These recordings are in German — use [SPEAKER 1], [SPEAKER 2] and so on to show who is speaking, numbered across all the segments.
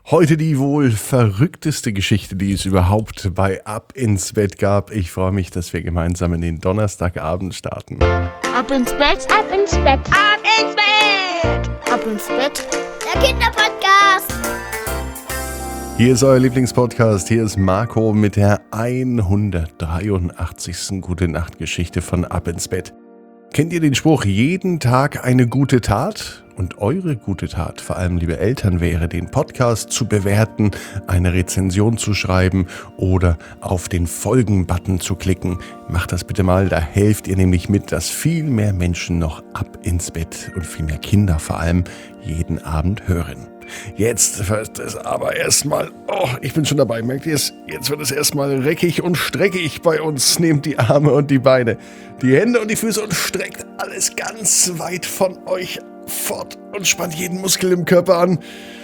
[SPEAKER 1] Heute die wohl verrückteste Geschichte, die es überhaupt bei Ab ins Bett gab. Ich freue mich, dass wir gemeinsam in den Donnerstagabend starten.
[SPEAKER 2] Ab ins Bett, ab ins Bett, ab ins Bett, ab ins Bett, der Kinderpodcast.
[SPEAKER 1] Hier ist euer Lieblingspodcast. Hier ist Marco mit der 183. Gute-Nacht-Geschichte von Ab ins Bett. Kennt ihr den Spruch, jeden Tag eine gute Tat? Und eure gute Tat, vor allem liebe Eltern, wäre, den Podcast zu bewerten, eine Rezension zu schreiben oder auf den Folgen-Button zu klicken. Macht das bitte mal, da helft ihr nämlich mit, dass viel mehr Menschen noch ab ins Bett und viel mehr Kinder vor allem jeden Abend hören. Jetzt wird es aber erstmal, ich bin schon dabei, merkt ihr es? Jetzt wird es erstmal reckig und streckig bei uns. Nehmt die Arme und die Beine, die Hände und die Füße und streckt alles ganz weit von euch fort und spannt jeden Muskel im Körper an.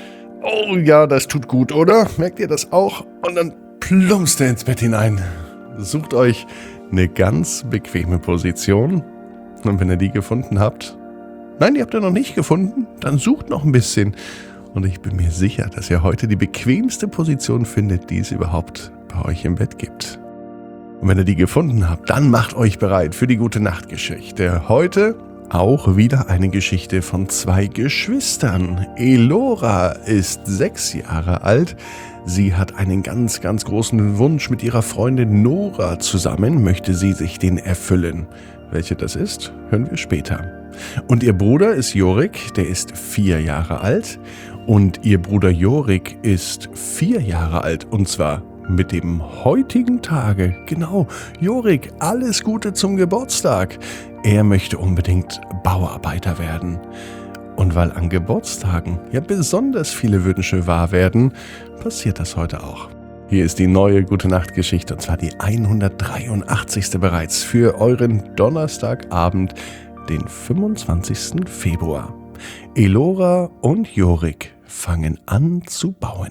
[SPEAKER 1] Oh ja, das tut gut, oder? Merkt ihr das auch? Und dann plumpst ihr ins Bett hinein. Sucht euch eine ganz bequeme Position. Und wenn ihr die gefunden habt, nein, die habt ihr noch nicht gefunden, dann sucht noch ein bisschen. Und ich bin mir sicher, dass ihr heute die bequemste Position findet, die es überhaupt bei euch im Bett gibt. Und wenn ihr die gefunden habt, dann macht euch bereit für die Gute-Nacht-Geschichte. Heute auch wieder eine Geschichte von zwei Geschwistern. Elora ist 6 Jahre alt. Sie hat einen ganz, ganz großen Wunsch mit ihrer Freundin Nora zusammen. Möchte sie sich den erfüllen. Welche das ist, hören wir später. Und ihr Bruder ist Jorik, der ist 4 Jahre alt. Und ihr Bruder Jorik ist 4 Jahre alt. Und zwar mit dem heutigen Tage. Genau, Jorik, alles Gute zum Geburtstag. Er möchte unbedingt Bauarbeiter werden. Und weil an Geburtstagen ja besonders viele Wünsche wahr werden, passiert das heute auch. Hier ist die neue Gute-Nacht-Geschichte, und zwar die 183. bereits für euren Donnerstagabend, den 25. Februar. Elora und Jorik fangen an zu bauen.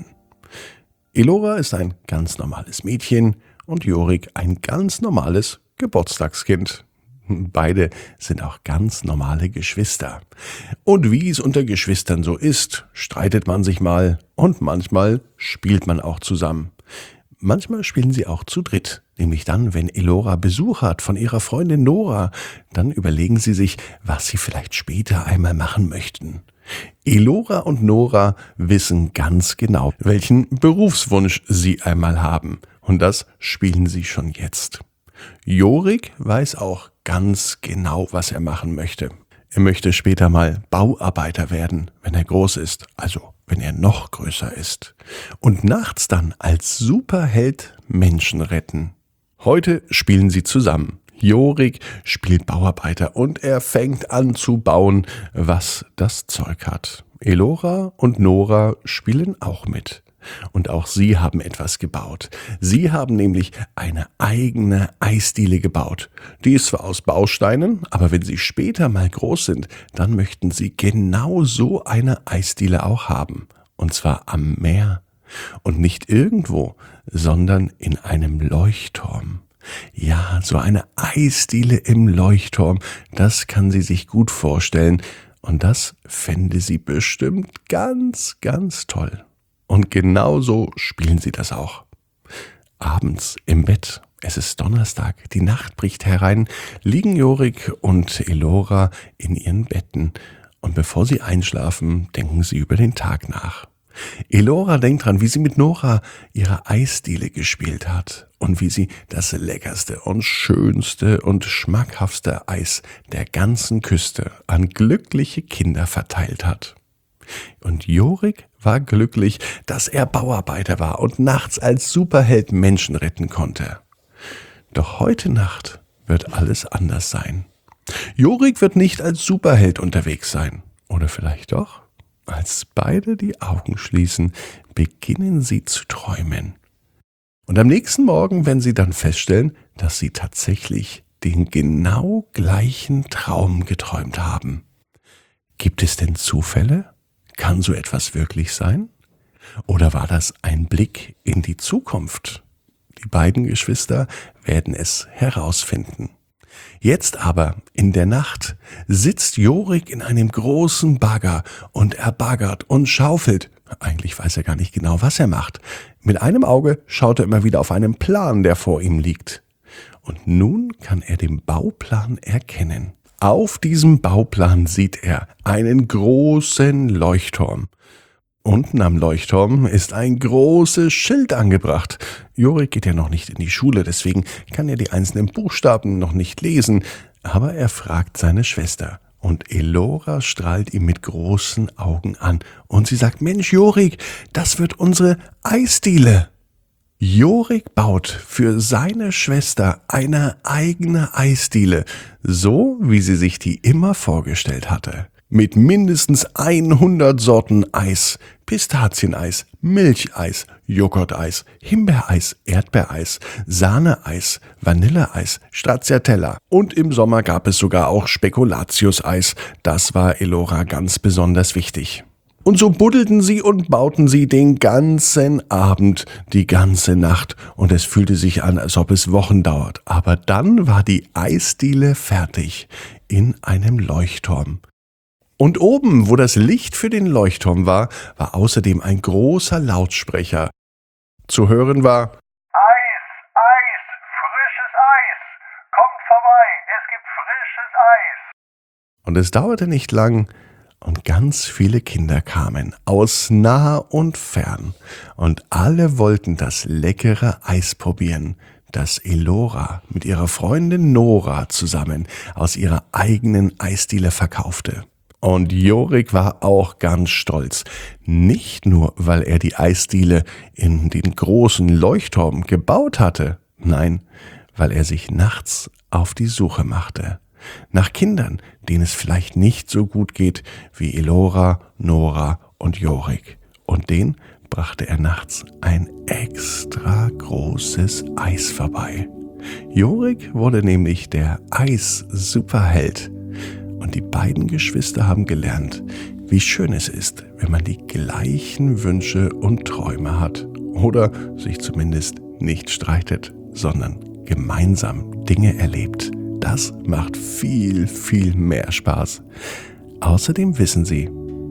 [SPEAKER 1] Elora ist ein ganz normales Mädchen und Jorik ein ganz normales Geburtstagskind. Beide sind auch ganz normale Geschwister. Und wie es unter Geschwistern so ist, streitet man sich mal und manchmal spielt man auch zusammen. Manchmal spielen sie auch zu dritt, nämlich dann, wenn Elora Besuch hat von ihrer Freundin Nora. Dann überlegen sie sich, was sie vielleicht später einmal machen möchten. Elora und Nora wissen ganz genau, welchen Berufswunsch sie einmal haben. Und das spielen sie schon jetzt. Jorik weiß auch ganz genau, was er machen möchte. Er möchte später mal Bauarbeiter werden, wenn er groß ist, also wenn er noch größer ist. Und nachts dann als Superheld Menschen retten. Heute spielen sie zusammen. Jorik spielt Bauarbeiter und er fängt an zu bauen, was das Zeug hat. Elora und Nora spielen auch mit. Und auch sie haben etwas gebaut. Sie haben nämlich eine eigene Eisdiele gebaut. Die ist zwar aus Bausteinen, aber wenn sie später mal groß sind, dann möchten sie genau so eine Eisdiele auch haben. Und zwar am Meer. Und nicht irgendwo, sondern in einem Leuchtturm. Ja, so eine Eisdiele im Leuchtturm, das kann sie sich gut vorstellen. Und das fände sie bestimmt ganz, ganz toll. Und genauso spielen sie das auch. Abends im Bett, es ist Donnerstag, die Nacht bricht herein, liegen Jorik und Elora in ihren Betten. Und bevor sie einschlafen, denken sie über den Tag nach. Elora denkt dran, wie sie mit Nora ihre Eisdiele gespielt hat und wie sie das leckerste und schönste und schmackhaftste Eis der ganzen Küste an glückliche Kinder verteilt hat. Und Jorik war glücklich, dass er Bauarbeiter war und nachts als Superheld Menschen retten konnte. Doch heute Nacht wird alles anders sein. Jorik wird nicht als Superheld unterwegs sein. Oder vielleicht doch? Als beide die Augen schließen, beginnen sie zu träumen. Und am nächsten Morgen werden sie dann feststellen, dass sie tatsächlich den genau gleichen Traum geträumt haben. Gibt es denn Zufälle? Kann so etwas wirklich sein? Oder war das ein Blick in die Zukunft? Die beiden Geschwister werden es herausfinden. Jetzt aber, in der Nacht, sitzt Jorik in einem großen Bagger und er baggert und schaufelt, Eigentlich weiß er gar nicht genau, was er macht. Mit einem Auge schaut er immer wieder auf einen Plan, der vor ihm liegt. Und nun kann er den Bauplan erkennen. Auf diesem Bauplan sieht er einen großen Leuchtturm. Unten am Leuchtturm ist ein großes Schild angebracht. Jorik geht ja noch nicht in die Schule, deswegen kann er die einzelnen Buchstaben noch nicht lesen. Aber er fragt seine Schwester. Und Elora strahlt ihm mit großen Augen an. Und sie sagt, Mensch, Jorik, das wird unsere Eisdiele. Jorik baut für seine Schwester eine eigene Eisdiele, so wie sie sich die immer vorgestellt hatte. Mit mindestens 100 Sorten Eis, Pistazieneis, Milcheis, Joghurteis, Himbeereis, Erdbeereis, Sahneeis, Vanilleeis, Stracciatella und im Sommer gab es sogar auch Spekulatius-Eis. Das war Elora ganz besonders wichtig. Und so buddelten sie und bauten sie den ganzen Abend, die ganze Nacht und es fühlte sich an, als ob es Wochen dauert. Aber dann war die Eisdiele fertig in einem Leuchtturm. Und oben, wo das Licht für den Leuchtturm war, war außerdem ein großer Lautsprecher. Zu hören war:
[SPEAKER 3] Eis, Eis, frisches Eis, kommt vorbei, es gibt frisches Eis.
[SPEAKER 1] Und es dauerte nicht lang und ganz viele Kinder kamen, aus nah und fern. Und alle wollten das leckere Eis probieren, das Elora mit ihrer Freundin Nora zusammen aus ihrer eigenen Eisdiele verkaufte. Und Jorik war auch ganz stolz. Nicht nur, weil er die Eisdiele in den großen Leuchtturm gebaut hatte, nein, weil er sich nachts auf die Suche machte. Nach Kindern, denen es vielleicht nicht so gut geht wie Elora, Nora und Jorik. Und denen brachte er nachts ein extra großes Eis vorbei. Jorik wurde nämlich der Eis-Superheld. Und die beiden Geschwister haben gelernt, wie schön es ist, wenn man die gleichen Wünsche und Träume hat. Oder sich zumindest nicht streitet, sondern gemeinsam Dinge erlebt. Das macht viel, viel mehr Spaß. Außerdem wissen sie,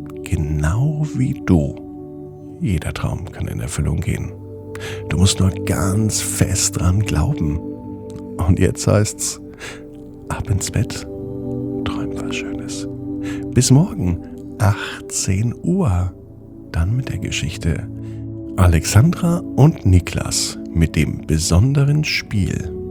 [SPEAKER 1] genau wie du, jeder Traum kann in Erfüllung gehen. Du musst nur ganz fest dran glauben. Und jetzt heißt's, ab ins Bett, träum was Schönes. Bis morgen, 18 Uhr. Dann mit der Geschichte Alexandra und Niklas mit dem besonderen Spiel.